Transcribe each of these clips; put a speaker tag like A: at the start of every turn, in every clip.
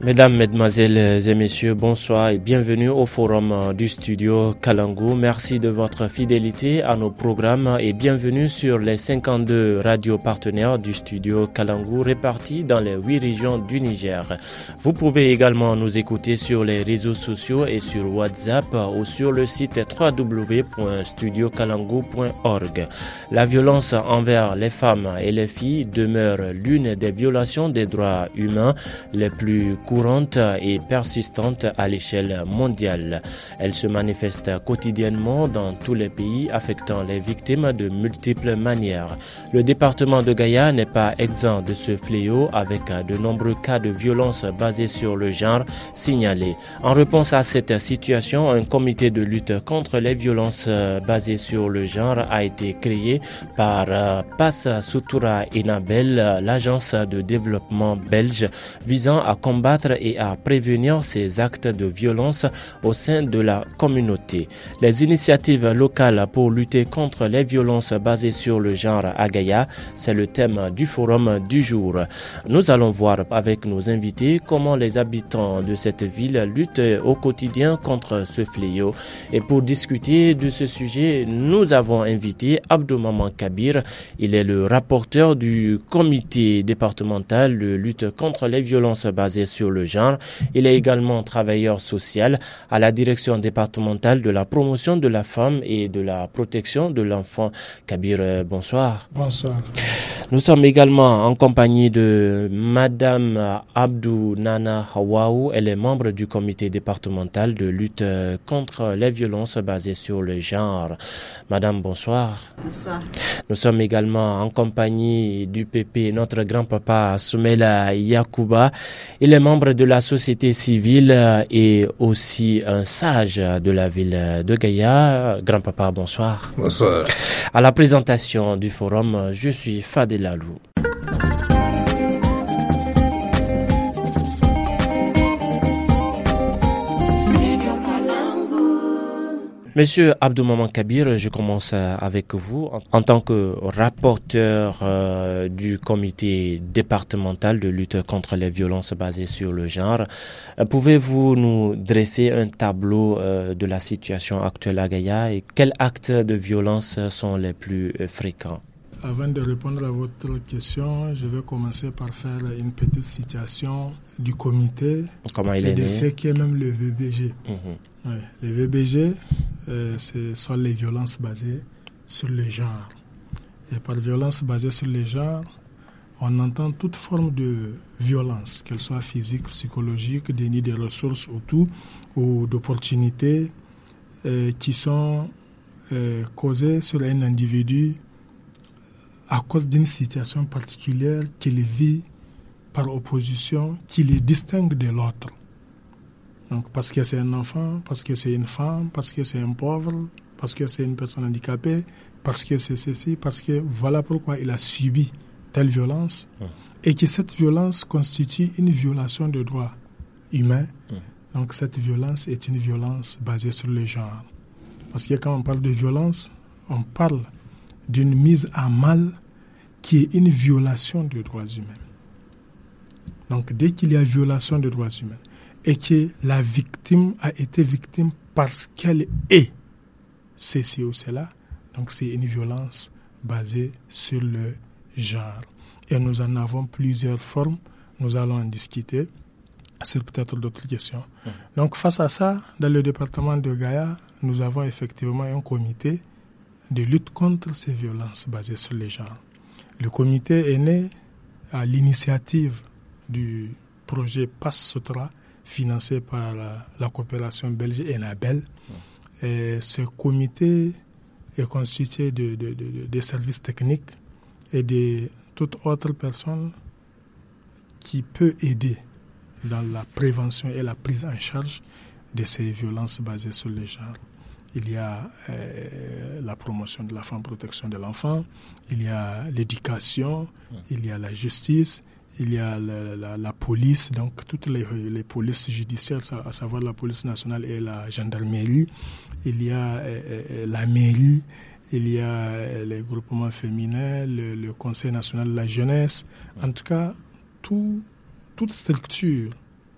A: Mesdames, Mesdemoiselles et Messieurs, bonsoir et bienvenue au forum du studio Kalangu. Merci de votre fidélité à nos programmes et bienvenue sur les 52 radios partenaires du studio Kalangu répartis dans les 8 régions du Niger. Vous pouvez également nous écouter sur les réseaux sociaux et sur WhatsApp ou sur le site www.studiokalangu.org. La violence envers les femmes et les filles demeure l'une des violations des droits humains les plus courantes et persistantes à l'échelle mondiale. Elle se manifeste quotidiennement dans tous les pays, affectant les victimes de multiples manières. Le département de Gaya n'est pas exempt de ce fléau, avec de nombreux cas de violence basés sur le genre signalés. En réponse à cette situation, un comité de lutte contre les violences basées sur le genre a été créé par Pass Sutura Enabel, l'agence de développement belge visant à combattre et à prévenir ces actes de violence au sein de la communauté. Les initiatives locales pour lutter contre les violences basées sur le genre à Gaya, c'est le thème du forum du jour. Nous allons voir avec nos invités comment les habitants de cette ville luttent au quotidien contre ce fléau. Et pour discuter de ce sujet, nous avons invité Abdou Maman Kabir. Il est le rapporteur du comité départemental de lutte contre les violences basées sur le genre. Il est également travailleur social à la direction départementale de la promotion de la femme et de la protection de l'enfant. Kabir, bonsoir.
B: Bonsoir.
A: Nous sommes également en compagnie de Madame Abdou Nana Hawaou. Elle est membre du comité départemental de lutte contre les violences basées sur le genre. Madame, bonsoir.
C: Bonsoir.
A: Nous sommes également en compagnie du PP, notre grand-papa Soumela Yakouba. Il est membre de la société civile et aussi un sage de la ville de Gaya. Grand-papa, bonsoir.
D: Bonsoir.
A: À la présentation du forum, je suis Fadel Alou. Monsieur Abdou Maman Kabir, je commence avec vous. En tant que rapporteur du comité départemental de lutte contre les violences basées sur le genre, pouvez-vous nous dresser un tableau de la situation actuelle à Gaya et quels actes de violence sont les plus fréquents?
B: Avant de répondre à votre question, je vais commencer par faire une petite situation du comité.
A: Comment il est
B: de
A: né?
B: ce qui est même le VBG.
A: Mm-hmm.
B: Ouais, le VBG, ce sont les violences basées sur le genre. Et par violence basée sur le genre, on entend toute forme de violence, qu'elle soit physique, psychologique, déni de ressources ou tout, ou d'opportunités qui sont causées sur un individu à cause d'une situation particulière qu'il vit par opposition, qui le distingue de l'autre. Donc, parce que c'est un enfant, parce que c'est une femme, parce que c'est un pauvre, parce que c'est une personne handicapée, parce que c'est ceci, parce que voilà pourquoi il a subi telle violence, et que cette violence constitue une violation de droits humains. Donc, cette violence est une violence basée sur le genre. Parce que quand on parle de violence, on parle d'une mise à mal qui est une violation des droits humains. Donc, dès qu'il y a violation des droits humains et que la victime a été victime parce qu'elle est ceci ou cela, donc c'est une violence basée sur le genre. Et nous en avons plusieurs formes. Nous allons en discuter sur peut-être d'autres questions. Donc, face à ça, dans le département de Gaya, nous avons effectivement un comité de lutte contre ces violences basées sur les genres. Le comité est né à l'initiative du projet Pass Sutura, financé par la coopération belge Enabel. Et ce comité est constitué de services techniques et de toute autre personne qui peut aider dans la prévention et la prise en charge de ces violences basées sur les genres. Il y a la promotion de la femme, protection de l'enfant, il y a l'éducation, il y a la justice, il y a la police, donc toutes les polices judiciaires, à savoir la police nationale et la gendarmerie, il y a la mairie, il y a les groupements féminins, le Conseil national de la jeunesse, en tout cas, toute structure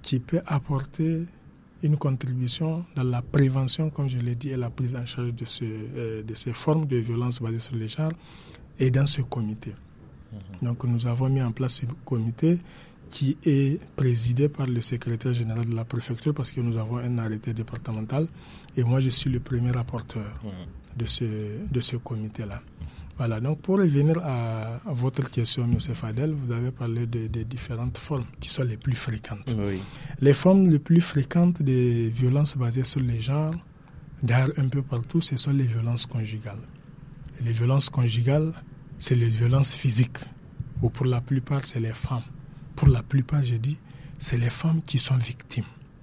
B: qui peut apporter une contribution dans la prévention, comme je l'ai dit, et la prise en charge de ces formes de violence basées sur le genre, et dans ce comité. Donc nous avons mis en place ce comité qui est présidé par le secrétaire général de la préfecture, parce que nous avons un arrêté départemental, et moi je suis le premier rapporteur de ce comité-là. Voilà, donc pour revenir à votre question, M. Fadel, vous avez parlé des différentes formes qui sont les plus fréquentes.
A: Oui.
B: Les formes les plus fréquentes des violences basées sur les genres, d'ailleurs un peu partout, ce sont les violences conjugales. Et les violences conjugales, c'est les violences physiques, ou pour la plupart, c'est les femmes. Pour la plupart, je dis, c'est les femmes qui sont victimes.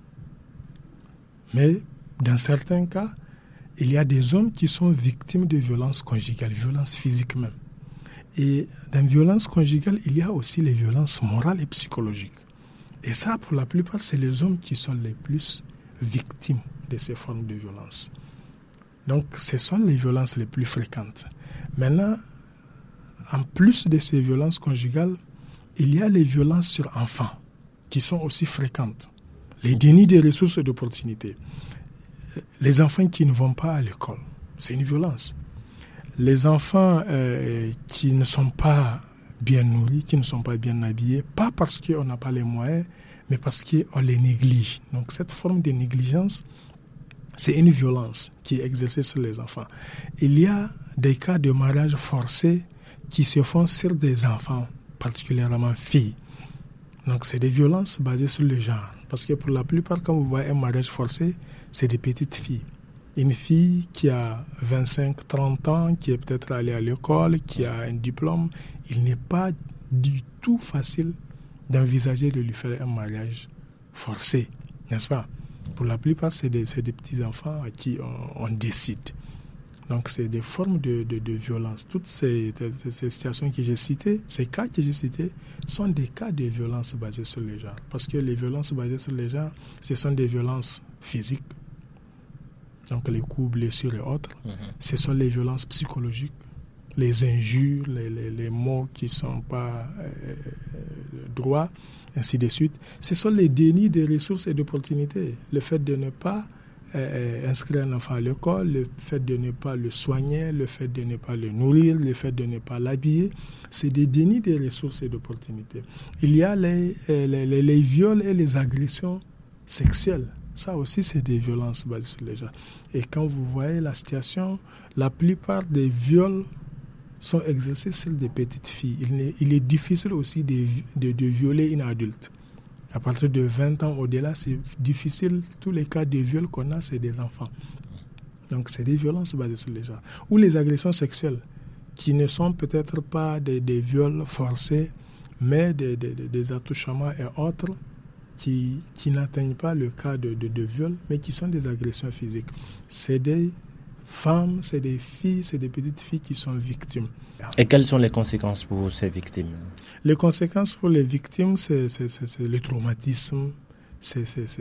B: Mais dans certains cas, il y a des hommes qui sont victimes de violences conjugales, violences physiques même. Et dans les violences conjugales, il y a aussi les violences morales et psychologiques. Et ça, pour la plupart, c'est les hommes qui sont les plus victimes de ces formes de violence. Donc, ce sont les violences les plus fréquentes. Maintenant, en plus de ces violences conjugales, il y a les violences sur enfants, qui sont aussi fréquentes. Les dénis des ressources et d'opportunités. Les enfants qui ne vont pas à l'école, c'est une violence. Les enfants qui ne sont pas bien nourris, qui ne sont pas bien habillés, pas parce qu'on n'a pas les moyens, mais parce qu'on les néglige. Donc cette forme de négligence, c'est une violence qui est exercée sur les enfants. Il y a des cas de mariage forcé qui se font sur des enfants, particulièrement filles. Donc c'est des violences basées sur le genre. Parce que pour la plupart, quand vous voyez un mariage forcé, c'est des petites filles. Une fille qui a 25-30 ans, qui est peut-être allée à l'école, qui a un diplôme, il n'est pas du tout facile d'envisager de lui faire un mariage forcé, n'est-ce pas? Pour la plupart, c'est des petits-enfants à qui on décide. Donc, c'est des formes de violence. Toutes ces situations que j'ai citées, ces cas que j'ai cités, sont des cas de violence basées sur les genres. Parce que les violences basées sur les genres, ce sont des violences physiques, donc les coups, blessures et autres. Ce sont les violences psychologiques, les injures, les mots qui ne sont pas droits, ainsi de suite. Ce sont les dénis de ressources et d'opportunités. Le fait de ne pas inscrire un enfant à l'école, le fait de ne pas le soigner, le fait de ne pas le nourrir, le fait de ne pas l'habiller, c'est des dénis de ressources et d'opportunités. Il y a les viols et les agressions sexuelles. Ça aussi, c'est des violences basées sur les genres. Et quand vous voyez la situation, la plupart des viols sont exercés sur des petites filles. Il est difficile aussi de violer une adulte. À partir de 20 ans au-delà, c'est difficile. Tous les cas de viol qu'on a, c'est des enfants. Donc, c'est des violences basées sur les genres. Ou les agressions sexuelles, qui ne sont peut-être pas des viols forcés, mais des attouchements et autres qui n'atteignent pas le cas de viol, mais qui sont des agressions physiques. C'est des femmes, c'est des filles, c'est des petites filles qui sont victimes.
A: Et quelles sont les conséquences pour ces victimes?
B: Les conséquences pour les victimes, c'est le traumatisme, c'est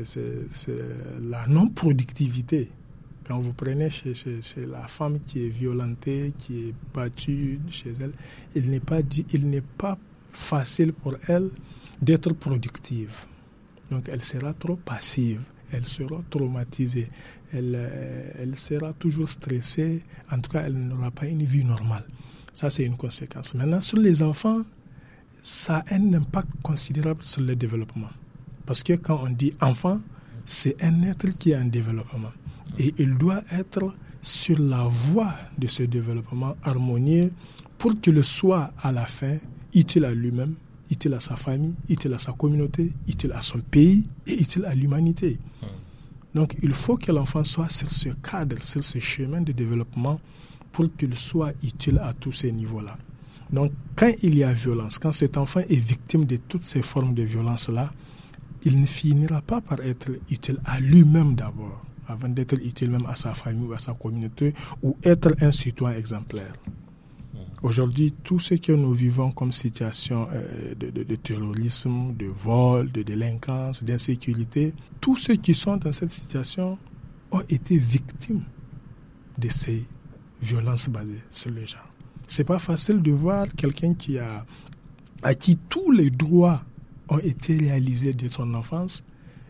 B: la non-productivité. Quand vous prenez chez la femme qui est violentée, qui est battue chez elle, il n'est pas facile pour elle d'être productive. Donc elle sera trop passive, elle sera traumatisée, elle sera toujours stressée, en tout cas elle n'aura pas une vie normale. Ça, c'est une conséquence. Maintenant, sur les enfants, ça a un impact considérable sur le développement. Parce que quand on dit enfant, c'est un être qui est en développement. Et il doit être sur la voie de ce développement harmonieux pour qu'il soit à la fin utile à lui-même, utile à sa famille, utile à sa communauté, utile à son pays et utile à l'humanité. Donc il faut que l'enfant soit sur ce cadre, sur ce chemin de développement pour qu'il soit utile à tous ces niveaux-là. Donc quand il y a violence, quand cet enfant est victime de toutes ces formes de violence-là, il ne finira pas par être utile à lui-même d'abord, avant d'être utile même à sa famille ou à sa communauté, ou être un citoyen exemplaire. Aujourd'hui, tout ce que nous vivons comme situation de terrorisme, de vol, de délinquance, d'insécurité, tous ceux qui sont dans cette situation ont été victimes de ces violences basées sur le genre. C'est pas facile de voir quelqu'un à qui tous les droits ont été réalisés de son enfance,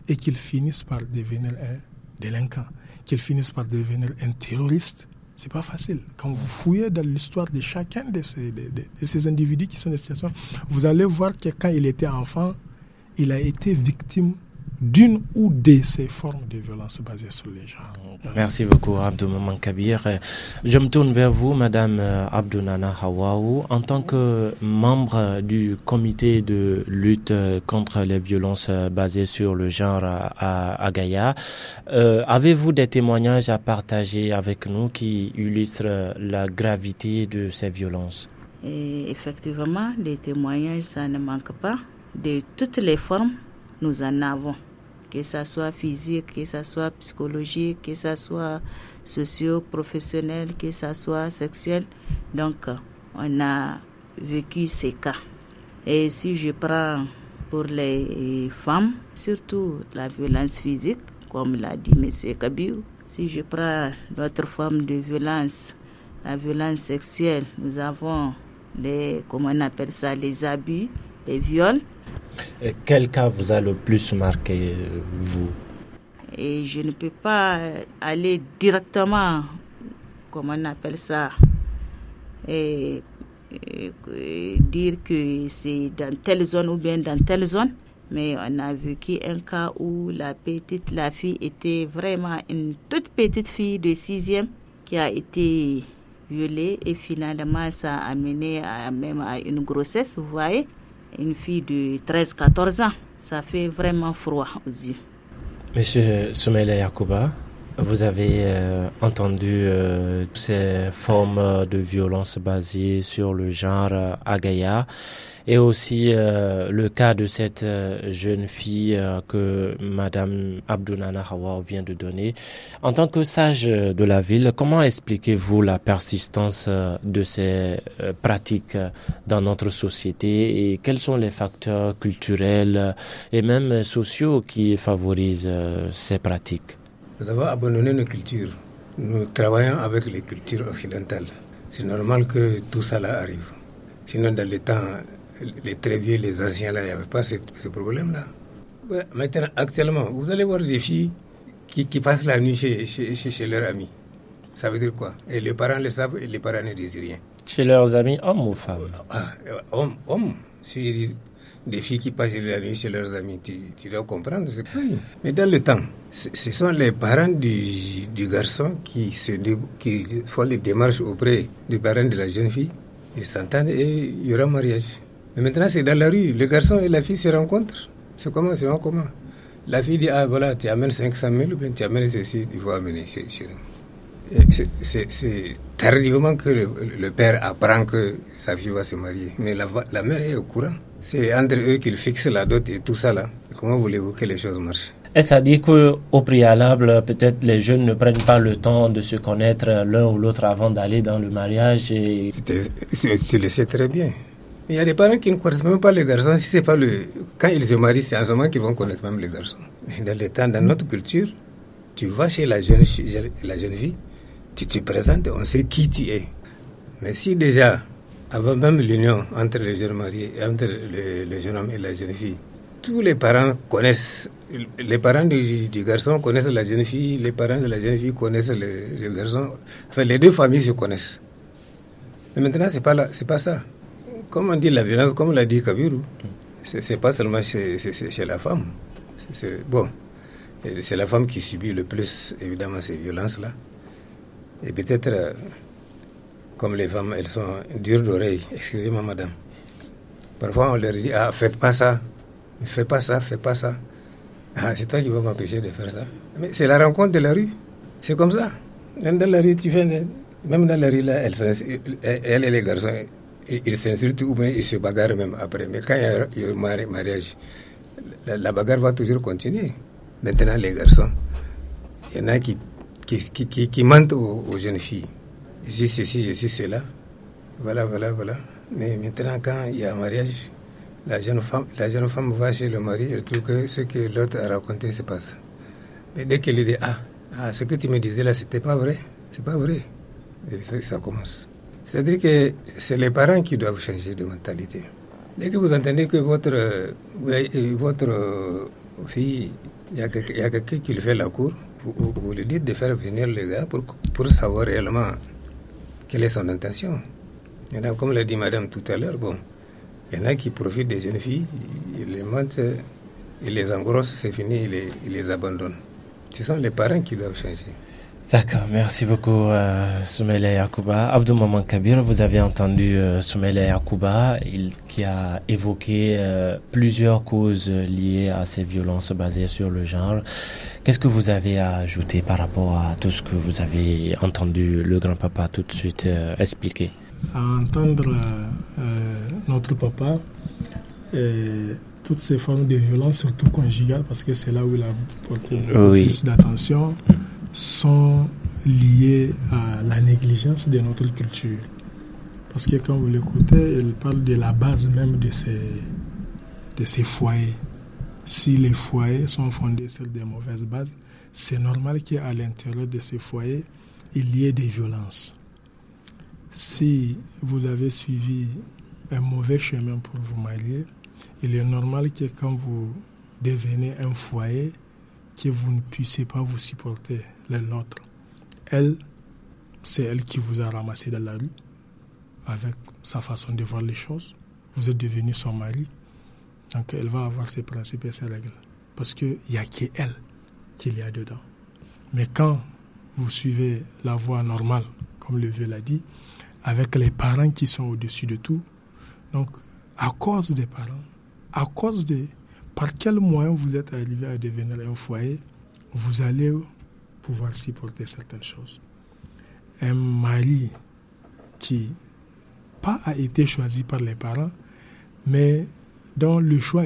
B: et qu'il finisse par devenir un délinquant, qu'il finisse par devenir un terroriste. C'est pas facile. Quand vous fouillez dans l'histoire de chacun de ces individus qui sont dans cette situation, vous allez voir que quand il était enfant, il a été victime d'une ou de ces formes de violence basées sur les genres.
A: Merci beaucoup, Abdou Maman Kabir. Je me tourne vers vous, Madame Abdou Nana Hawaou. En tant que membre du comité de lutte contre les violences basées sur le genre à Gaïa, avez-vous des témoignages à partager avec nous qui illustrent la gravité de ces violences?
C: Et effectivement, les témoignages, ça ne manque pas. De toutes les formes, nous en avons. Que ça soit physique, que ça soit psychologique, que ça soit socio-professionnel, que ça soit sexuel. Donc, on a vécu ces cas. Et si je prends pour les femmes, surtout la violence physique, comme l'a dit M. Kabir, si je prends l'autre forme de violence, la violence sexuelle, nous avons les abus, les viols.
A: Quel cas vous a le plus marqué, vous?
C: Et je ne peux pas aller directement, et dire que c'est dans telle zone ou bien dans telle zone. Mais on a vécu un cas où la fille était vraiment une toute petite fille de 6e qui a été violée et finalement ça a amené même à une grossesse, vous voyez. Une fille de 13-14 ans, ça fait vraiment froid aux yeux.
A: Monsieur Soumaïla Yacouba, vous avez entendu ces formes de violence basées sur le genre à Gaïa et aussi le cas de cette jeune fille que Madame Abdou Nana Hawaou vient de donner. En tant que sage de la ville, comment expliquez-vous la persistance de ces pratiques dans notre société et quels sont les facteurs culturels et même sociaux qui favorisent ces pratiques?
D: Nous avons abandonné nos cultures. Nous travaillons avec les cultures occidentales. C'est normal que tout ça là arrive. Sinon, dans les temps, les très vieux, les anciens là, il n'y avait pas ce problème-là. Maintenant, actuellement, vous allez voir des filles qui passent la nuit chez leurs amis. Ça veut dire quoi? Et les parents le savent et les parents ne disent rien.
A: Chez leurs amis, hommes ou femmes?
D: Hommes. Si je dis des filles qui passent la nuit chez leurs amis, tu dois comprendre. Oui. Mais dans le temps, ce sont les parents du garçon qui font les démarches auprès des parents de la jeune fille. Ils s'entendent et il y aura mariage. Mais maintenant, c'est dans la rue. Le garçon et la fille se rencontrent. C'est comment? La fille dit, voilà, tu amènes 500 000 ou bien tu amènes ceci, il faut amener chez nous. C'est tardivement que le père apprend que sa fille va se marier. Mais la mère est au courant. C'est entre eux qu'ils fixent la dot et tout ça là. Comment voulez-vous que les choses marchent?
A: Est-ce à dire qu'au préalable, peut-être les jeunes ne prennent pas le temps de se connaître l'un ou l'autre avant d'aller dans le mariage
D: Tu le sais très bien. Il y a des parents qui ne connaissent même pas les garçons. Si c'est pas quand ils se marient, c'est en ce moment qu'ils vont connaître même les garçons. Dans notre culture, tu vas chez la jeune fille, tu te présentes, on sait qui tu es. Mais si déjà, avant même l'union entre les jeunes mariés, entre le jeune homme et la jeune fille, tous les parents connaissent, les parents du garçon connaissent la jeune fille, les parents de la jeune fille connaissent le garçon. Enfin, les deux familles se connaissent. Mais maintenant, c'est pas ça. Comme on dit la violence, comme l'a dit Kabirou, c'est pas seulement chez la femme. C'est la femme qui subit le plus, évidemment, ces violences-là. Et peut-être, comme les femmes, elles sont dures d'oreille. Excusez-moi, madame. Parfois, on leur dit, faites pas ça. Fais pas ça. C'est toi qui vas m'empêcher de faire ça. Mais c'est la rencontre de la rue. C'est comme ça. Même dans la rue, même dans la rue, là, elle et les garçons, ils s'insultent ou bien ils se bagarrent même après. Mais quand il y a un mariage, la bagarre va toujours continuer. Maintenant, les garçons, il y en a qui mentent aux jeunes filles. Je suis ceci, je suis cela. Voilà. Mais maintenant, quand il y a un mariage, la jeune femme va chez le mari, elle trouve que ce que l'autre a raconté, c'est pas ça. Mais dès qu'elle lui dit, ce que tu me disais là, c'était pas vrai. C'est pas vrai. Et ça commence. C'est-à-dire que c'est les parents qui doivent changer de mentalité. Dès que vous entendez que votre fille, il y a quelqu'un qui lui fait la cour, vous lui dites de faire venir le gars pour savoir réellement quelle est son intention. Maintenant, comme l'a dit madame tout à l'heure, bon, il y en a qui profitent des jeunes filles, ils les mentent, ils les engrossent, c'est fini, ils les abandonnent. Ce sont les parents qui doivent changer.
A: D'accord, merci beaucoup Soumaïla Yacouba. Abdou Maman Kabir, vous avez entendu Soumaïla Yacouba qui a évoqué plusieurs causes liées à ces violences basées sur le genre. Qu'est-ce que vous avez à ajouter par rapport à tout ce que vous avez entendu le grand-papa tout de suite expliquer?
B: À entendre notre papa, toutes ces formes de violence, surtout conjugales, parce que c'est là où il a porté plus d'attention, sont liées à la négligence de notre culture. Parce que quand vous l'écoutez, il parle de la base même de ces foyers. Si les foyers sont fondés sur des mauvaises bases, c'est normal qu'à l'intérieur de ces foyers, il y ait des violences. Si vous avez suivi un mauvais chemin pour vous marier, il est normal que quand vous devenez un foyer, que vous ne puissiez pas vous supporter l'un l'autre. Elle, c'est elle qui vous a ramassé dans la rue avec sa façon de voir les choses. Vous êtes devenu son mari. Donc elle va avoir ses principes et ses règles. Parce qu'il n'y a qu'elle qu'il y a dedans. Mais quand vous suivez la voie normale, comme le vieux l'a dit, avec les parents qui sont au-dessus de tout, donc à cause des parents, à cause de par quel moyen vous êtes arrivé à devenir un foyer, vous allez pouvoir supporter certaines choses. Un mari qui pas a été choisi par les parents, mais dont le choix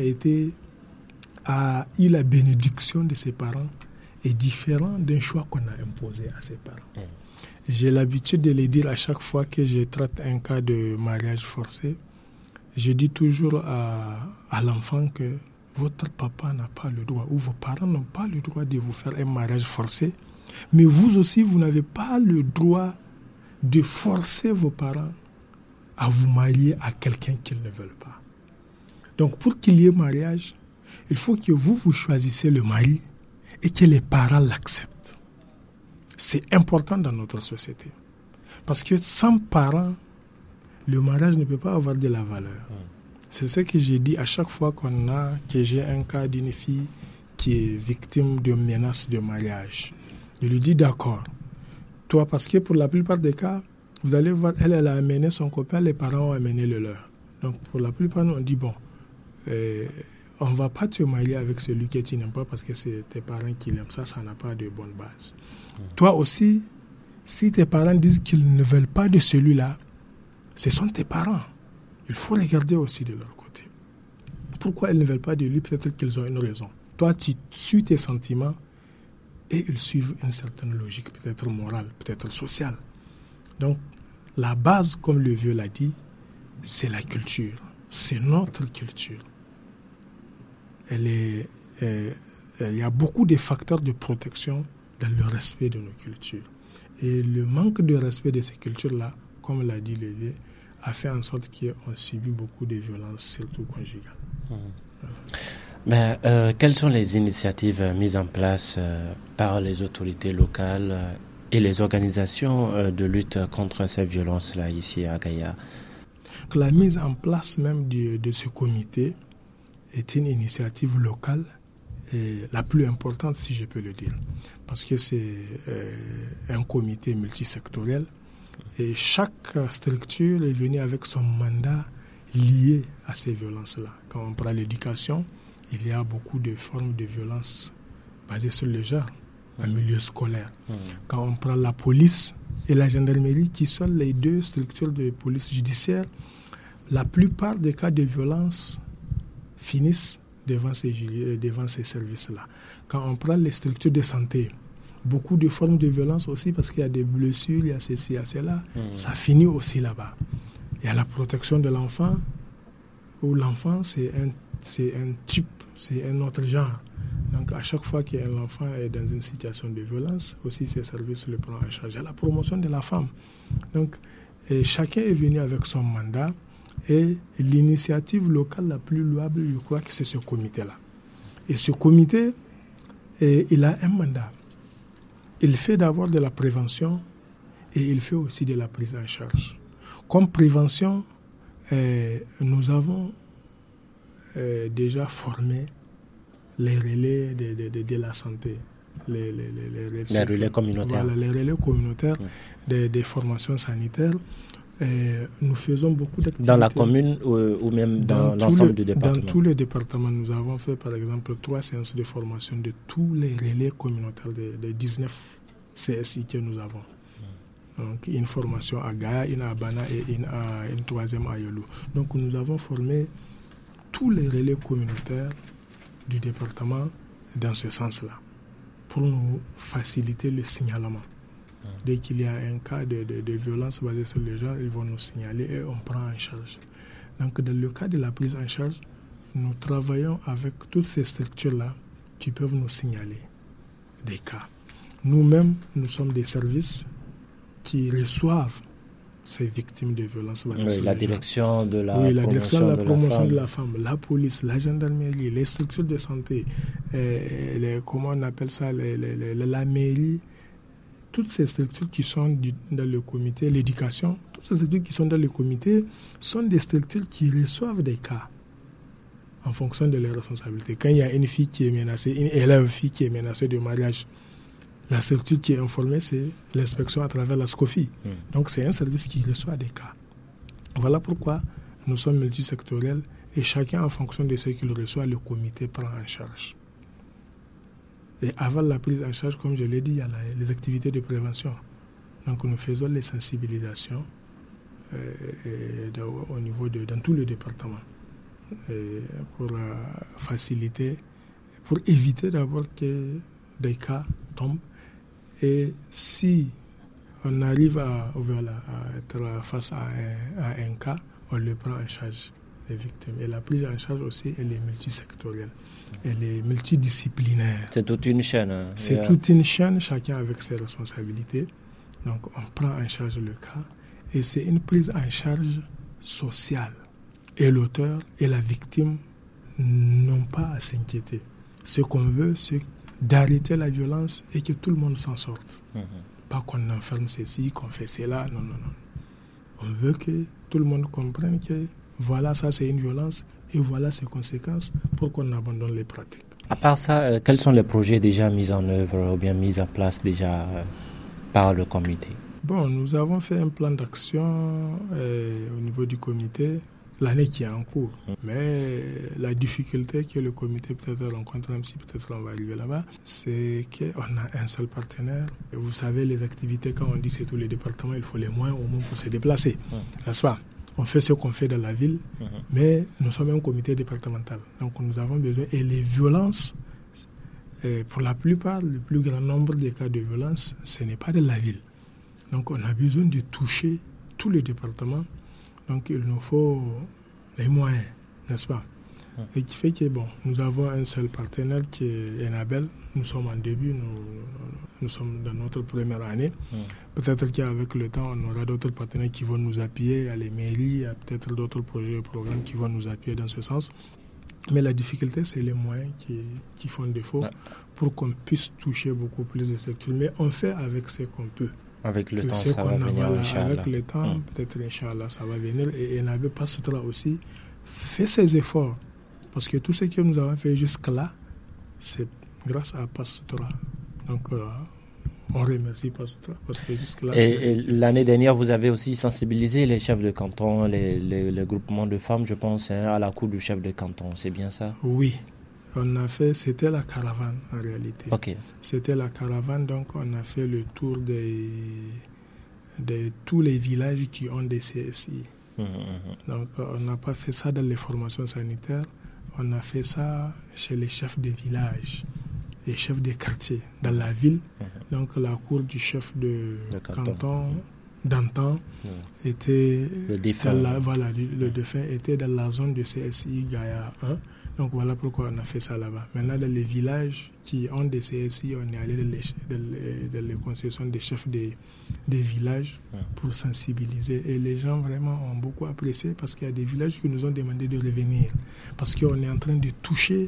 B: a eu la bénédiction de ses parents, est différent d'un choix qu'on a imposé à ses parents. J'ai l'habitude de le dire à chaque fois que je traite un cas de mariage forcé. Je dis toujours à l'enfant que votre papa n'a pas le droit, ou vos parents n'ont pas le droit de vous faire un mariage forcé, mais vous aussi, vous n'avez pas le droit de forcer vos parents à vous marier à quelqu'un qu'ils ne veulent pas. Donc, pour qu'il y ait mariage, il faut que vous choisissez le mari et que les parents l'acceptent. C'est important dans notre société. Parce que sans parents, le mariage ne peut pas avoir de la valeur. C'est ce que j'ai dit à chaque fois que j'ai un cas d'une fille qui est victime de menaces de mariage. Je lui dis d'accord. Toi, parce que pour la plupart des cas, vous allez voir, elle a amené son copain, les parents ont amené le leur. Donc pour la plupart, on dit bon, on ne va pas te marier avec celui que tu n'aimes pas parce que c'est tes parents qui l'aiment. Ça n'a pas de bonne base. Toi aussi, si tes parents disent qu'ils ne veulent pas de celui-là, ce sont tes parents. Il faut regarder aussi de leur côté. Pourquoi ils ne veulent pas de lui? Peut-être qu'ils ont une raison. Toi, tu suis tes sentiments et ils suivent une certaine logique, peut-être morale, peut-être sociale. Donc, la base, comme le vieux l'a dit, c'est la culture. C'est notre culture. Il y a beaucoup de facteurs de protection dans le respect de nos cultures. Et le manque de respect de ces cultures-là, comme l'a dit le vieux, a fait en sorte qu'on subit beaucoup de violences, surtout conjugales.
A: Mais quelles sont les initiatives mises en place par les autorités locales et les organisations de lutte contre ces violences-là ici à Gaïa?
B: La mise en place même de ce comité est une initiative locale et la plus importante, si je peux le dire, parce que c'est un comité multisectoriel et chaque structure est venue avec son mandat lié à ces violences-là. Quand on prend l'éducation, il y a beaucoup de formes de violences basées sur le genre, en milieu scolaire. Quand on prend la police et la gendarmerie, qui sont les deux structures de police judiciaire, la plupart des cas de violence finissent devant ces services-là. Quand on prend les structures de santé, beaucoup de formes de violence aussi, parce qu'il y a des blessures, il y a ceci, il y a cela, ça finit aussi là-bas. Il y a la protection de l'enfant, où l'enfant, c'est un type, c'est un autre genre. Donc, à chaque fois qu'un enfant est dans une situation de violence, aussi ces services le prennent en charge. Il y a la promotion de la femme. Donc, chacun est venu avec son mandat. Et l'initiative locale la plus louable, je crois que c'est ce comité-là. Et ce comité, il a un mandat. Il fait d'abord de la prévention et il fait aussi de la prise en charge. Comme prévention, nous avons déjà formé les relais de la santé. Les
A: relais communautaires.
B: Voilà, les relais communautaires des formations sanitaires. Nous faisons beaucoup d'activités.
A: Dans la commune ou même dans l'ensemble du département?
B: Dans tous les départements, nous avons fait par exemple 3 séances de formation de tous les relais communautaires des 19 CSI que nous avons. Donc une formation à Gaïa, une à Bana et une troisième à Yolo. Donc nous avons formé tous les relais communautaires du département dans ce sens-là, pour nous faciliter le signalement. Dès qu'il y a un cas de violence basée sur les gens, ils vont nous signaler et on prend en charge. Donc dans le cas de la prise en charge, nous travaillons avec toutes ces structures-là qui peuvent nous signaler des cas. Nous-mêmes, nous sommes des services qui reçoivent ces victimes de violences basées sur
A: la
B: les
A: direction
B: gens.
A: de la
B: Oui, la direction de la promotion de
A: la
B: la femme, la police, la gendarmerie, les structures de santé, comment on appelle ça, la mairie, toutes ces structures qui sont dans le comité, l'éducation, toutes ces structures qui sont dans le comité sont des structures qui reçoivent des cas en fonction de leurs responsabilités. Quand il y a une fille qui est menacée, une élève fille qui est menacée de mariage, la structure qui est informée, c'est l'inspection à travers la SCOFI. Donc c'est un service qui reçoit des cas. Voilà pourquoi nous sommes multisectoriels et chacun en fonction de ce qu'il reçoit, le comité prend en charge. Et avant la prise en charge, comme je l'ai dit, il y a les activités de prévention. Donc nous faisons les sensibilisations au niveau dans tout le département pour faciliter, pour éviter d'abord que des cas tombent. Et si on arrive à être face à un cas, on le prend en charge, les victimes. Et la prise en charge aussi, elle est multisectorielle. Elle est multidisciplinaire.
A: C'est toute une chaîne.
B: C'est toute une chaîne, chacun avec ses responsabilités. Donc on prend en charge le cas. Et c'est une prise en charge sociale. Et l'auteur et la victime n'ont pas à s'inquiéter. Ce qu'on veut, c'est d'arrêter la violence et que tout le monde s'en sorte. Pas qu'on enferme ceci, qu'on fait cela, non. On veut que tout le monde comprenne que voilà, ça c'est une violence et voilà ses conséquences pour qu'on abandonne les pratiques.
A: À part ça, quels sont les projets déjà mis en œuvre ou bien mis en place déjà par le comité?
B: Bon, nous avons fait un plan d'action au niveau du comité l'année qui est en cours. Mais la difficulté que le comité peut-être rencontre, même si peut-être on va arriver là-bas, c'est qu'on a un seul partenaire. Et vous savez, les activités, quand on dit c'est tous les départements, il faut les moyens au moins pour se déplacer. N'est-ce pas? On fait ce qu'on fait dans la ville, mais nous sommes un comité départemental. Donc nous avons besoin. Et les violences, pour la plupart, le plus grand nombre des cas de violence, ce n'est pas de la ville. Donc on a besoin de toucher tous les départements. Donc il nous faut les moyens, n'est-ce pas? Et qui fait que nous avons un seul partenaire qui est Enabel. Nous sommes en début, nous sommes dans notre première année. Peut-être qu'avec le temps, on aura d'autres partenaires qui vont nous appuyer, à les mairies, il y a peut-être d'autres projets et programmes qui vont nous appuyer dans ce sens. Mais la difficulté, c'est les moyens qui font défaut pour qu'on puisse toucher beaucoup plus de secteurs. Mais on fait avec ce qu'on peut.
A: Avec le temps, ça va venir, Inch'Allah.
B: Avec le temps, peut-être, Inch'Allah, ça va venir. Et Enabel Passutra aussi fait ses efforts. Parce que tout ce que nous avons fait jusque-là, c'est grâce à Passutra. Donc, on remercie Passutra. Parce que jusque-là,
A: et l'année dernière, vous avez aussi sensibilisé les chefs de canton, les groupements de femmes, je pense, à la cour du chef de canton. C'est bien ça?
B: Oui. On a fait, c'était la caravane en réalité.
A: Okay.
B: C'était la caravane, donc on a fait le tour de tous les villages qui ont des CSI. Donc on n'a pas fait ça dans les formations sanitaires, on a fait ça chez les chefs de village, les chefs de quartier dans la ville. Donc la cour du chef de canton d'antan était
A: le défunt.
B: le défunt était dans la zone de CSI Gaïa 1. Donc voilà pourquoi on a fait ça là-bas. Maintenant, dans les villages qui ont des CSI, on est allé dans les concessions des chefs des villages pour sensibiliser. Et les gens vraiment ont beaucoup apprécié parce qu'il y a des villages qui nous ont demandé de revenir. Parce qu'on est en train de toucher,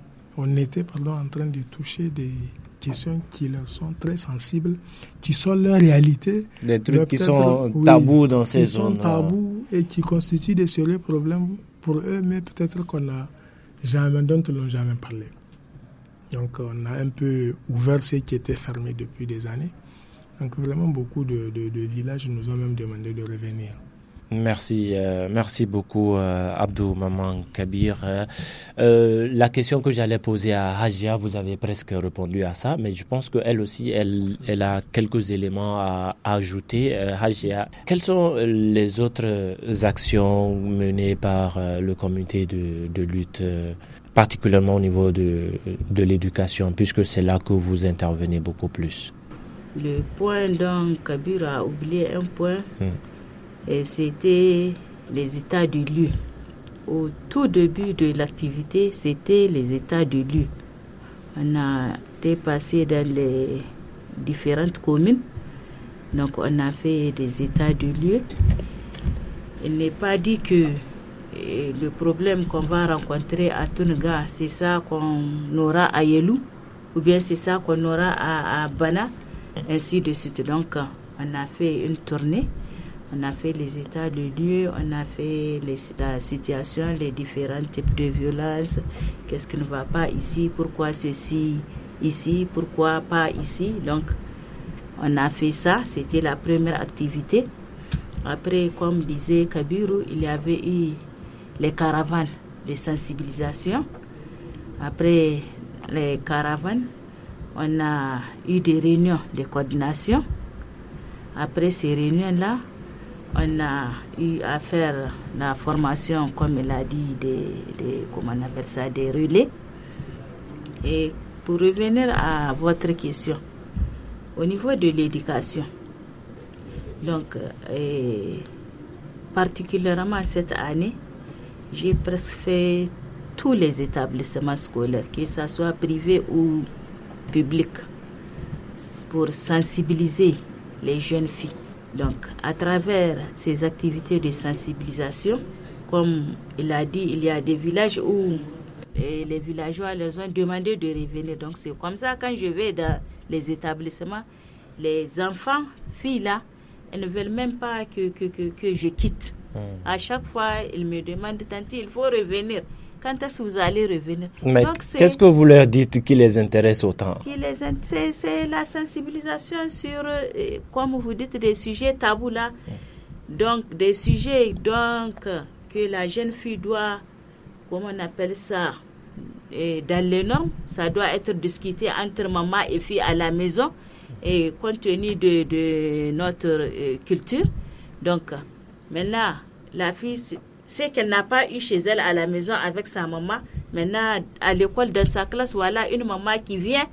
B: en train de toucher des questions qui leur sont très sensibles, qui sont leur réalité.
A: Des trucs qui sont tabous dans ces zones.
B: Qui sont tabous et qui constituent des sérieux problèmes pour eux, mais peut-être dont ils n'ont jamais parlé. Donc on a un peu ouvert ce qui était fermé depuis des années. Donc vraiment beaucoup de villages nous ont même demandé de revenir.
A: Merci beaucoup Abdou Maman Kabir. La question que j'allais poser à Hajia, vous avez presque répondu à ça, mais je pense qu'elle aussi, elle a quelques éléments à ajouter. Hajia, quelles sont les autres actions menées par le comité de lutte, particulièrement au niveau de l'éducation, puisque c'est là que vous intervenez beaucoup plus?
C: Le point dont Kabir a oublié un point. Et c'était les états de lieu. Au tout début de l'activité, c'était les états de lieu. On a été passé dans les différentes communes. Donc, on a fait des états de lieu. Il n'est pas dit que le problème qu'on va rencontrer à Tunuga, c'est ça qu'on aura à Yelou, ou bien c'est ça qu'on aura à Bana, ainsi de suite. Donc, on a fait une tournée. On a fait les états de lieu, on a fait la situation, les différents types de violences. Qu'est-ce qui ne va pas ici? Pourquoi ceci ici? Pourquoi pas ici? Donc, on a fait ça. C'était la première activité. Après, comme disait Kabiru, il y avait eu les caravanes de sensibilisation. Après les caravanes, on a eu des réunions de coordination. Après ces réunions-là, on a eu à faire la formation, comme il a dit, comment on appelle ça, des relais. Et pour revenir à votre question, au niveau de l'éducation, donc, particulièrement cette année, j'ai presque fait tous les établissements scolaires, que ce soit privé ou public, pour sensibiliser les jeunes filles. Donc, à travers ces activités de sensibilisation, comme il a dit, il y a des villages où les villageois leur ont demandé de revenir. Donc, c'est comme ça, quand je vais dans les établissements, les enfants, filles là, elles ne veulent même pas que je quitte. À chaque fois, ils me demandent, Tanti, il faut revenir. Quand est-ce que vous allez revenir?
A: Mais donc, qu'est-ce que vous leur dites qui les intéresse autant?
C: Ce qui les intéresse, c'est la sensibilisation sur, comme vous dites, des sujets tabous là. Donc, des sujets que la jeune fille doit, comment on appelle ça, dans les normes, ça doit être discuté entre maman et fille à la maison, et compte tenu de notre culture. Donc, maintenant, la fille, c'est qu'elle n'a pas eu chez elle à la maison avec sa maman. Maintenant, à l'école, dans sa classe, voilà une maman qui vient,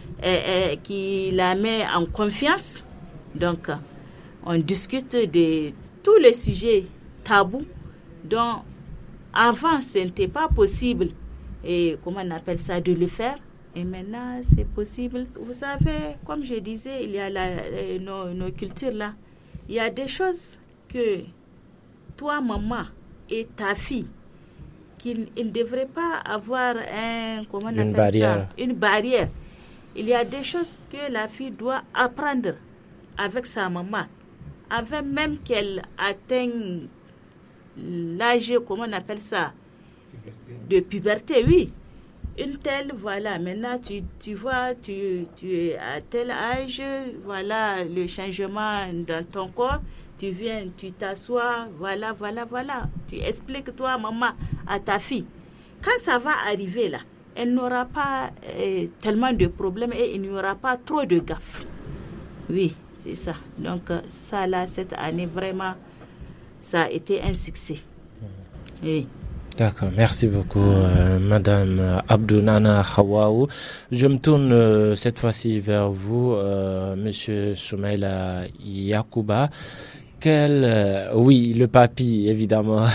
C: qui la met en confiance. Donc, on discute de tous les sujets tabous dont avant, ce n'était pas possible, et comment on appelle ça, de le faire. Et maintenant, c'est possible. Vous savez, comme je disais, il y a nos cultures là. Il y a des choses que toi, maman, et ta fille, qu'il ne devrait pas avoir une barrière. Il y a des choses que la fille doit apprendre avec sa maman, avant même qu'elle atteigne l'âge, comment on appelle ça, de puberté, oui. Une telle, voilà, maintenant tu vois, tu es à tel âge, voilà le changement dans ton corps, tu viens, tu t'assois, voilà. Tu expliques toi, maman, à ta fille. Quand ça va arriver là, elle n'aura pas tellement de problèmes et il n'y aura pas trop de gaffes. Oui, c'est ça. Donc ça là, cette année, vraiment, ça a été un succès. Oui.
A: D'accord, merci beaucoup Madame Abdounana Hawaou. Je me tourne cette fois-ci vers vous, Monsieur Soumaïla Yakouba. Oui, le papy, évidemment.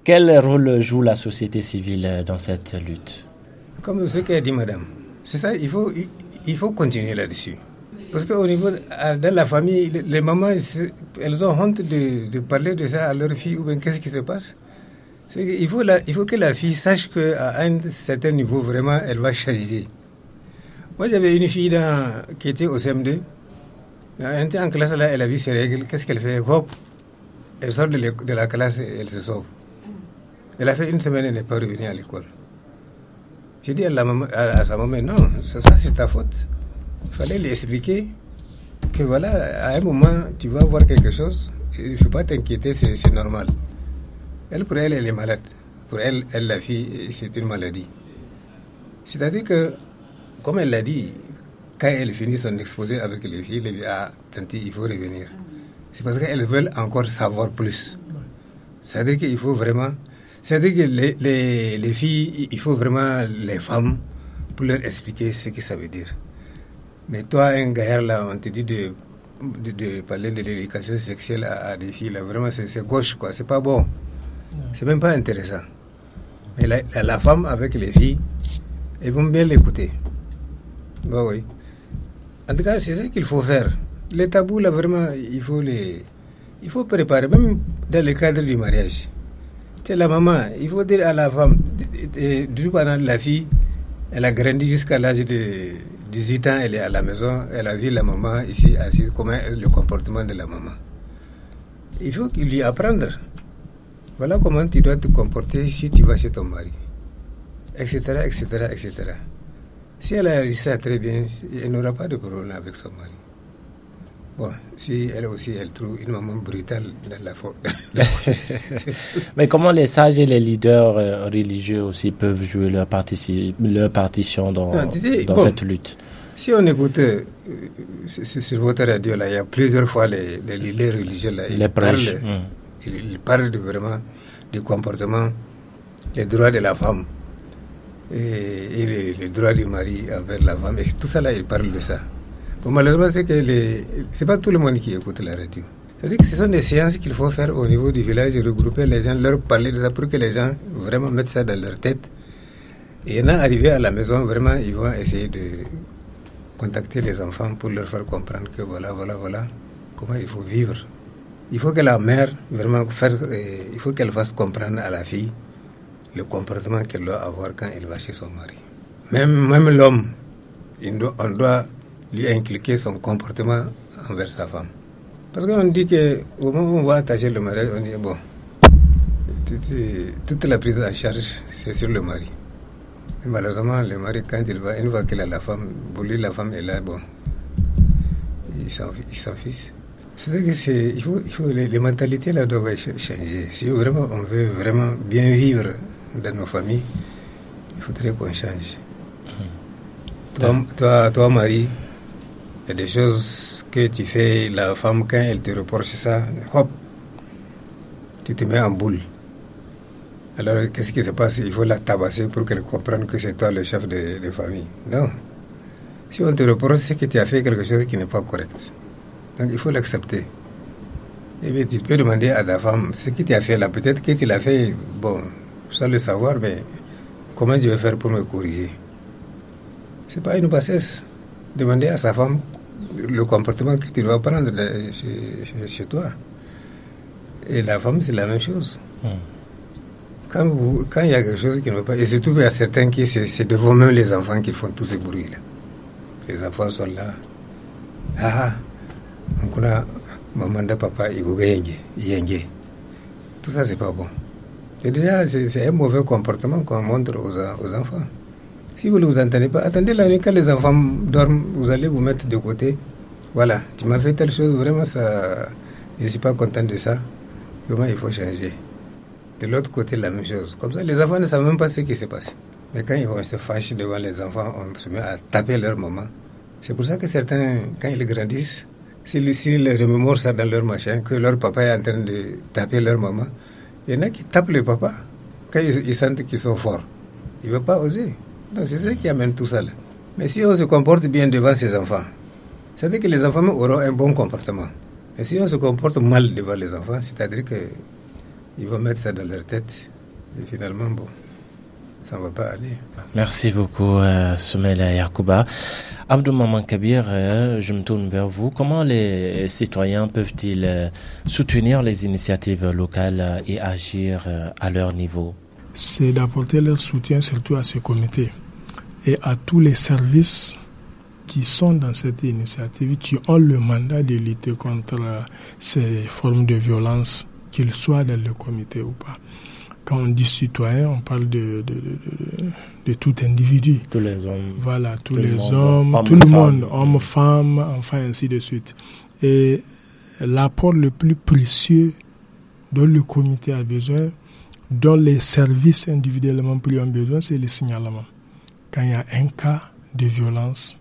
A: Quel rôle joue la société civile dans cette lutte?
D: Comme ce qu'a dit madame, c'est ça, il faut continuer là-dessus. Parce qu'au niveau, dans la famille, les mamans, elles ont honte de parler de ça à leur fille, ou bien qu'est-ce qui se passe. Il faut que la fille sache qu'à un certain niveau, vraiment, elle va changer. Moi, j'avais une fille qui était au CM2. Elle était en classe, là, elle a vu ses règles. Qu'est-ce qu'elle fait? Hop, elle sort de la classe et elle se sauve. Elle a fait une semaine, elle n'est pas revenue à l'école. J'ai dit à sa maman, non, ça c'est ta faute. Il fallait lui expliquer que voilà, à un moment, tu vas voir quelque chose, il ne faut pas t'inquiéter, c'est normal. Pour elle, elle est malade. Pour elle, la fille, c'est une maladie. C'est-à-dire que, comme elle l'a dit, quand elle finit son exposé avec les filles, elle dit, ah, tanti, il faut revenir. C'est parce qu'elles veulent encore savoir plus. C'est-à-dire qu'il faut vraiment... C'est-à-dire que les filles, il faut vraiment les femmes pour leur expliquer ce que ça veut dire. Mais toi, un gars là, on te dit de parler de l'éducation sexuelle à des filles, là, vraiment, c'est gauche, quoi. C'est pas bon. C'est même pas intéressant. Mais la femme avec les filles, elles vont bien l'écouter. Bah oui. En tout cas, c'est ce qu'il faut faire. Les tabous, là, vraiment, il faut préparer, même dans le cadre du mariage. C'est la maman, il faut dire à la femme, pendant la fille, elle a grandi jusqu'à l'âge de 18 ans, elle est à la maison, elle a vu la maman ici assise, comment le comportement de la maman. Il faut qu'il lui apprendre. Voilà comment tu dois te comporter si tu vas chez ton mari, etc., etc., etc. Si elle a réussi ça très bien, elle n'aura pas de problème avec son mari. Bon, si elle aussi, elle trouve une maman brutale dans la faute.
A: Mais comment les sages et les leaders religieux aussi peuvent jouer leur partition dans cette lutte?
D: Si on écoute sur votre radio, là, il y a plusieurs fois les leaders religieux, là, ils parlent vraiment du comportement, les droits de la femme et les droits du mari envers la femme. Et tout ça, là, ils parlent de ça. Bon, malheureusement, c'est pas tout le monde qui écoute la radio. C'est-à-dire que ce sont des séances qu'il faut faire au niveau du village, regrouper les gens, leur parler de ça pour que les gens vraiment mettent ça dans leur tête. Et en arrivé à la maison, vraiment, ils vont essayer de contacter les enfants pour leur faire comprendre que voilà comment il faut vivre. Il faut que la mère, vraiment, il faut qu'elle fasse comprendre à la fille le comportement qu'elle doit avoir quand elle va chez son mari. Même l'homme, on doit lui inculquer son comportement envers sa femme. Parce qu'on dit qu'au moment où on va attacher le mariage, on dit, bon, toute la prise en charge, c'est sur le mari. Et malheureusement, le mari, quand il va, une fois qu'il a la femme, pour lui, la femme est là, bon, il s'en fiche. C'est-à-dire que les mentalités là doivent changer. Si vraiment on veut vraiment bien vivre dans nos familles, il faudrait qu'on change. Toi, Marie, il y a des choses que tu fais, la femme, quand elle te reproche ça, hop, tu te mets en boule. Alors, qu'est-ce qui se passe? Il faut la tabasser pour qu'elle comprenne que c'est toi le chef de famille. Non. Si on te reproche, c'est que tu as fait quelque chose qui n'est pas correct. Donc, il faut l'accepter. Et bien, tu peux demander à ta femme, ce que tu as fait là, peut-être que tu l'as fait, bon, sans le savoir, mais comment je vais faire pour me corriger? C'est pas une bassesse. Demander à sa femme le comportement que tu dois prendre chez toi. Et la femme, c'est la même chose. Quand il y a quelque chose qui ne va pas, et surtout il y a certains qui, c'est devant même les enfants qui font tout ce bruit-là. Les enfants sont là. On a maman de papa, il tout ça, c'est pas bon. Et déjà, c'est un mauvais comportement qu'on montre aux enfants. Si vous ne vous entendez pas, attendez la nuit, quand les enfants dorment, vous allez vous mettre de côté. Voilà, tu m'as fait telle chose, vraiment, ça, je ne suis pas content de ça. Vraiment, il faut changer. De l'autre côté, la même chose. Comme ça, les enfants ne savent même pas ce qui se passe. Mais quand ils vont se fâcher devant les enfants, on se met à taper leur maman. C'est pour ça que certains, quand ils grandissent, s'ils remémorent ça dans leur machin, que leur papa est en train de taper leur maman, il y en a qui tapent le papa quand ils sentent qu'ils sont forts. Ils ne veulent pas oser. Donc c'est ça qui amène tout ça là. Mais si on se comporte bien devant ses enfants, c'est-à-dire que les enfants auront un bon comportement. Mais si on se comporte mal devant les enfants, c'est-à-dire qu'ils vont mettre ça dans leur tête. Et finalement, bon, ça ne va pas aller.
A: Merci beaucoup, Soumaïla Yacouba. Abdou Maman Kabir, je me tourne vers vous. Comment les citoyens peuvent-ils soutenir les initiatives locales et agir à leur niveau?
B: C'est d'apporter leur soutien surtout à ces comités et à tous les services qui sont dans cette initiative, qui ont le mandat de lutter contre ces formes de violence, qu'ils soient dans le comité ou pas. Quand on dit citoyen, on parle de tout individu.
A: Tous les hommes.
B: Voilà, tous les hommes, tout le monde, hommes, femmes, enfants, ainsi de suite. Et l'apport le plus précieux dont le comité a besoin, dont les services individuellement pris ont besoin, c'est le signalement. Quand il y a un cas de violence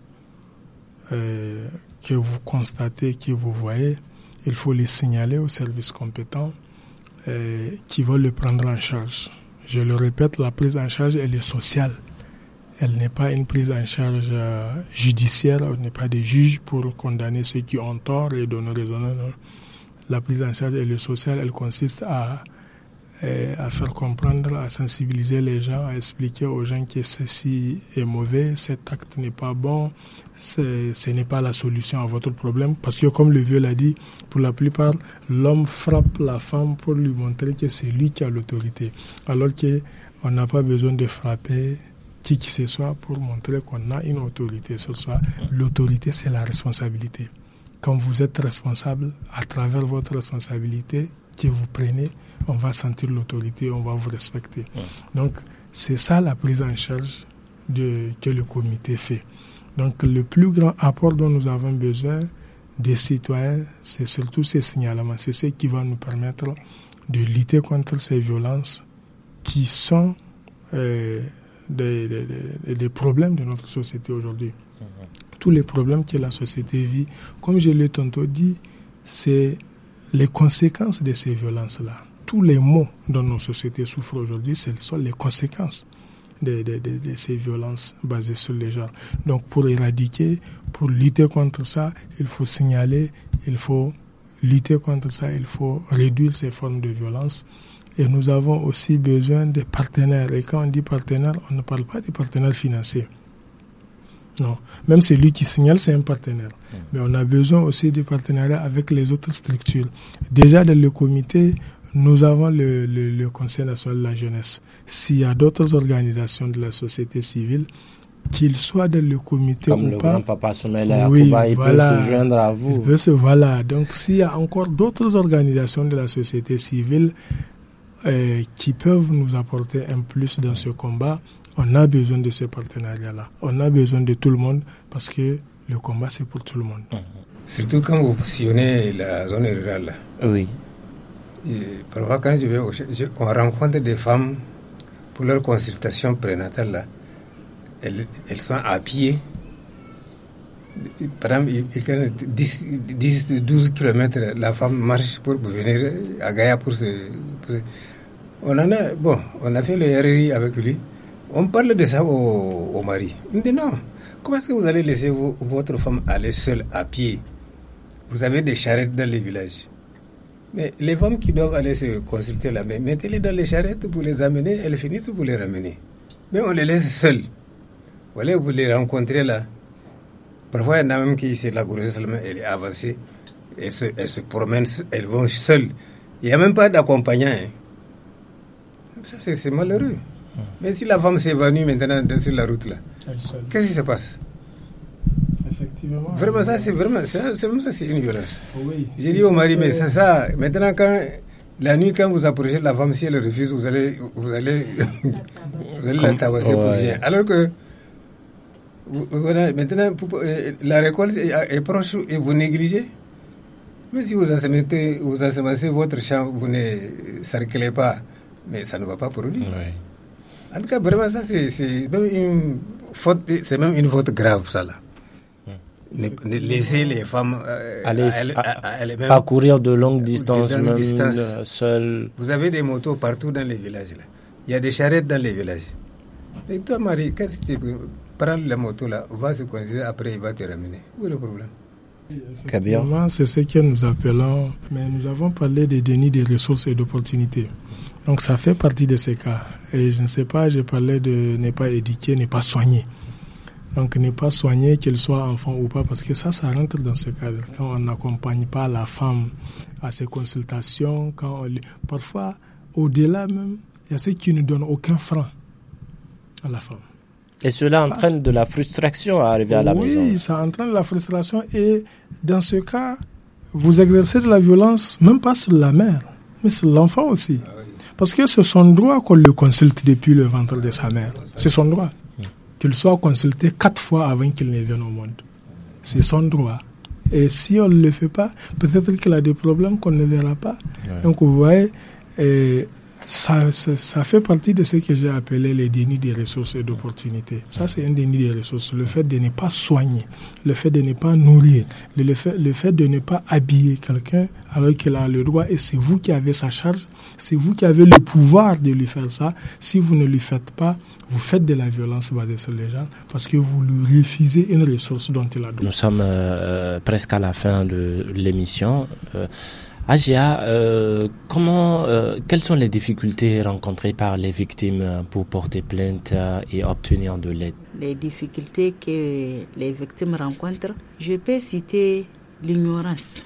B: que vous constatez, que vous voyez, il faut les signaler aux services compétents qui vont le prendre en charge. Je le répète, la prise en charge, elle est sociale. Elle n'est pas une prise en charge judiciaire. On n'est pas des juges pour condamner ceux qui ont tort et donner raison. Non. La prise en charge, elle est sociale. Elle consiste à faire comprendre, à sensibiliser les gens, à expliquer aux gens que ceci est mauvais, cet acte n'est pas bon, ce n'est pas la solution à votre problème. Parce que comme le vieux l'a dit, pour la plupart, l'homme frappe la femme pour lui montrer que c'est lui qui a l'autorité. Alors qu'on n'a pas besoin de frapper qui que ce soit pour montrer qu'on a une autorité sur soi. L'autorité, c'est la responsabilité. Quand vous êtes responsable, à travers votre responsabilité que vous prenez, on va sentir l'autorité, on va vous respecter. Donc, c'est ça la prise en charge que le comité fait. Donc, le plus grand apport dont nous avons besoin des citoyens, c'est surtout ces signalements. C'est ce qui va nous permettre de lutter contre ces violences qui sont des problèmes de notre société aujourd'hui. Tous les problèmes que la société vit, comme je l'ai tantôt dit, c'est les conséquences de ces violences-là. Tous les maux dont nos sociétés souffrent aujourd'hui, ce sont les conséquences de ces violences basées sur les genres. Donc pour éradiquer, pour lutter contre ça, il faut signaler, il faut lutter contre ça, il faut réduire ces formes de violence. Et nous avons aussi besoin de partenaires. Et quand on dit partenaires, on ne parle pas de partenaires financiers. Non, même celui qui signale, c'est un partenaire. Mais on a besoin aussi de partenariat avec les autres structures. Déjà dans le comité, nous avons le Conseil national de la jeunesse. S'il y a d'autres organisations de la société civile, qu'ils soient dans le comité
A: comme
B: ou
A: le
B: pas,
A: grand-papa Soumaïla Yacouba, il peut se joindre à vous.
B: Voilà, donc s'il y a encore d'autres organisations de la société civile qui peuvent nous apporter un plus dans ce combat, on a besoin de ce partenariat-là. On a besoin de tout le monde parce que le combat, c'est pour tout le monde.
D: Surtout quand vous positionnez la zone rurale.
A: Oui.
D: Et parfois, quand je vais on rencontre des femmes pour leur consultation prénatale. Là. Elles sont à pied. Par exemple, 12 km, la femme marche pour venir à Gaïa pour se... On a fait le RRI avec lui. On parle de ça au mari. Il me dit non, comment est-ce que vous allez laisser votre femme aller seule à pied? Vous avez des charrettes dans les villages. Mais les femmes qui doivent aller se consulter là, mettez-les dans les charrettes pour les amener, elles finissent pour les ramener. Mais on les laisse seules. Voilà, vous les rencontrez là. Parfois, il y en a même qui, c'est la grossesse, elle est avancée. Elles se promènent, elles vont seules. Il n'y a même pas d'accompagnant. Hein. Ça, c'est malheureux. Mais si la femme s'évanouit maintenant sur la route là, qu'est-ce qui se passe?
B: Effectivement.
D: Vraiment, ça, c'est vraiment ça, c'est une violence.
B: Oui,
D: j'ai dit au mari, mais c'est ça. Maintenant, la nuit, quand vous approchez la femme, si elle refuse, vous allez la tabasser pour rien. Alors que, voilà, maintenant, la récolte est proche et vous négligez. Mais si vous ensemencez votre champ, vous ne cerclez pas, mais ça ne va pas produire. Oui. En tout cas, vraiment, ça, c'est même une faute, c'est même une faute grave, ça, là. Laisser les femmes
A: aller parcourir de longues distances, seules.
D: Vous avez des motos partout dans les villages, là. Il y a des charrettes dans les villages. Et toi, Marie, qu'est-ce que tu peux prendre la moto, là, va se conduire, après, il va te ramener. Où est le problème?
B: Effectivement, c'est ce que nous appelons, mais nous avons parlé de déni des ressources et d'opportunités. Donc ça fait partie de ces cas. Et je ne sais pas, je parlais de ne pas éduquer, ne pas soigner. Donc ne pas soigner, qu'elle soit enfant ou pas, parce que ça rentre dans ce cadre. Quand on n'accompagne pas la femme à ses consultations, parfois, au-delà même, il y a ceux qui ne donnent aucun franc à la femme.
A: Et cela entraîne de la frustration à arriver à la maison.
B: Oui, ça entraîne de la frustration. Et dans ce cas, vous exercez de la violence, même pas sur la mère, mais sur l'enfant aussi. Parce que c'est son droit qu'on le consulte depuis le ventre de sa mère. C'est son droit. Qu'il soit consulté 4 fois avant qu'il ne vienne au monde. C'est son droit. Et si on ne le fait pas, peut-être qu'il a des problèmes qu'on ne verra pas. Ouais. Donc vous voyez, ça fait partie de ce que j'ai appelé les dénis des ressources et d'opportunités. Ça, c'est un déni des ressources. Le fait de ne pas soigner, le fait de ne pas nourrir, le fait de ne pas habiller quelqu'un alors qu'il a le droit, et c'est vous qui avez sa charge, c'est vous qui avez le pouvoir de lui faire ça. Si vous ne lui faites pas, vous faites de la violence basée sur les gens parce que vous lui refusez une ressource dont il a droit.
A: Nous sommes presque à la fin de l'émission. Agia, quelles sont les difficultés rencontrées par les victimes pour porter plainte et obtenir de l'aide?
C: Les difficultés que les victimes rencontrent, je peux citer l'ignorance.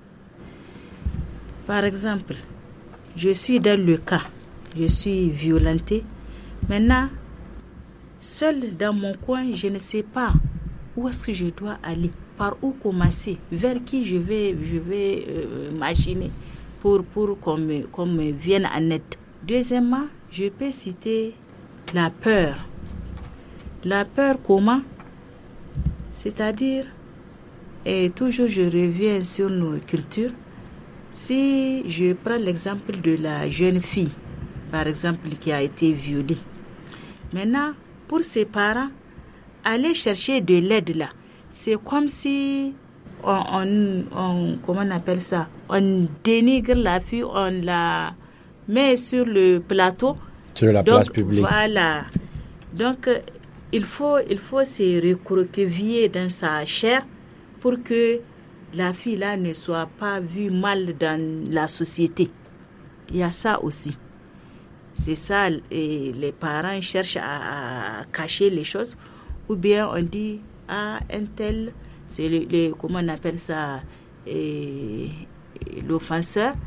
C: Par exemple, je suis dans le cas, je suis violentée. Maintenant, seule dans mon coin, je ne sais pas où est-ce que je dois aller. Par où commencer, vers qui je vais machiner pour qu'on me vienne en aide. Deuxièmement, je peux citer la peur. La peur comment? C'est-à-dire, et toujours je reviens sur nos cultures, si je prends l'exemple de la jeune fille, par exemple, qui a été violée. Maintenant, pour ses parents, aller chercher de l'aide là, c'est comme si on comment on appelle ça, on dénigre la fille, on la met sur le plateau.
A: Sur la place publique.
C: Voilà. Donc, il faut se recroqueviller dans sa chair pour que la fille là ne soit pas vue mal dans la société. Il y a ça aussi. C'est ça, et les parents cherchent à cacher les choses, ou bien on dit un tel, c'est comment on appelle ça, l'offenseur,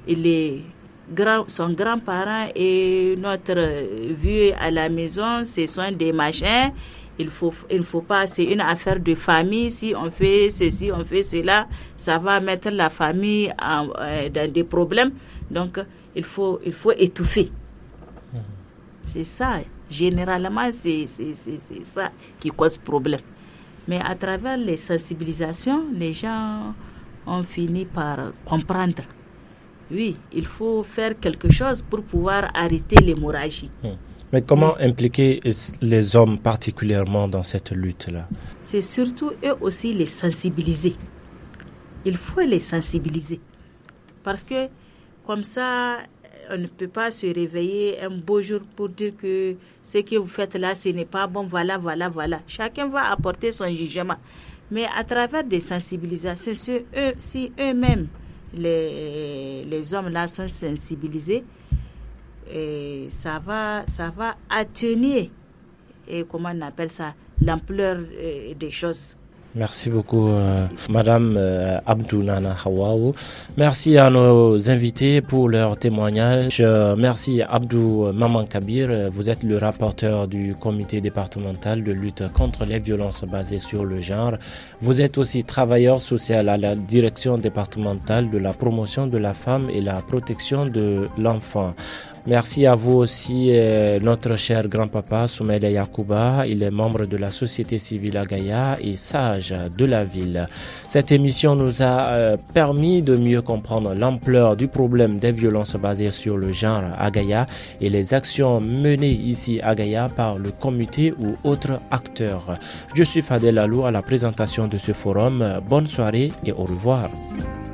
C: son grand-parent et notre vieux à la maison, ce sont des machins, il faut pas, c'est une affaire de famille, si on fait ceci, on fait cela, ça va mettre la famille dans des problèmes, donc il faut étouffer. C'est ça, généralement c'est ça qui cause problème. Mais à travers les sensibilisations, les gens ont fini par comprendre. Oui, il faut faire quelque chose pour pouvoir arrêter l'hémorragie.
A: Mais comment impliquer les hommes particulièrement dans cette lutte-là?
C: C'est surtout eux aussi les sensibiliser. Il faut les sensibiliser. Parce que comme ça, on ne peut pas se réveiller un beau jour pour dire que ce que vous faites là, ce n'est pas bon, voilà. Chacun va apporter son jugement. Mais à travers des sensibilisations, si eux-mêmes, les hommes là sont sensibilisés, et ça va atténuer, et comment on appelle ça, l'ampleur des choses.
A: Merci beaucoup, Madame Abdou Nana Hawaou. Merci à nos invités pour leur témoignage. Merci Abdou Maman Kabir. Vous êtes le rapporteur du comité départemental de lutte contre les violences basées sur le genre. Vous êtes aussi travailleur social à la direction départementale de la promotion de la femme et la protection de l'enfant. Merci à vous aussi, notre cher grand-papa Soumaïla Yakouba. Il est membre de la société civile à Gaïa et sage de la ville. Cette émission nous a permis de mieux comprendre l'ampleur du problème des violences basées sur le genre à Gaïa et les actions menées ici à Gaïa par le comité ou autres acteurs. Je suis Fadel Alou à la présentation de ce forum. Bonne soirée et au revoir.